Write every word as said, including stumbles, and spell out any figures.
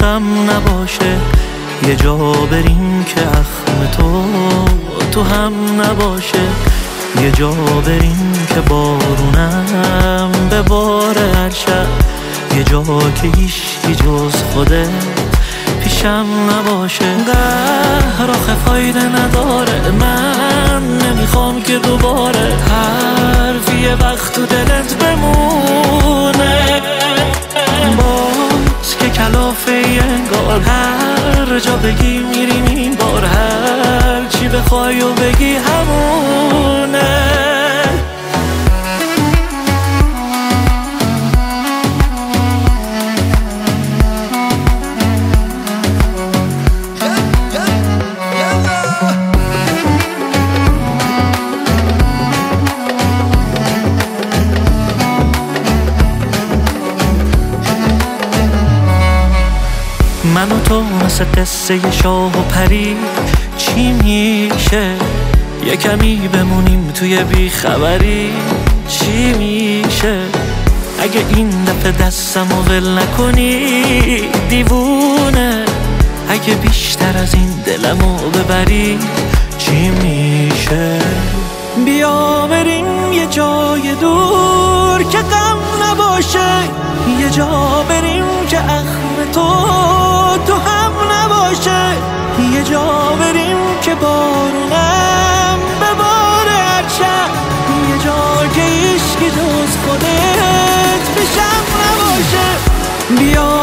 غم نباشه، یه جا بریم که اخم تو تو هم نباشه، یه جا بریم که بارونم به بار هر شب، یه جا که هیچی جز خوده پیشم نباشه. قهر آخه فایده نداره، من نمیخوام که دوباره حرفی یه وقت تو دلت بمونه، باز که کلافه انگار هر جا بگی میریم این بار، هر چی بخوای و بگی همونه. من و تو مثل قصه شاه و پری چی میشه، یه کمی بمونیم توی بیخبری چی میشه، اگه این دفعه دستم و ول نکنی دیوونه، اگه بیشتر از این دلمو ببری چی میشه. بیا بریم یه جای دور که غم نباشه، یه جا بریم که اخم تو تو هم نباشه، یه جا بریم که بارونم به بار هر شب، یه جا که عشقی جز خودت پیشم نباشه. بیا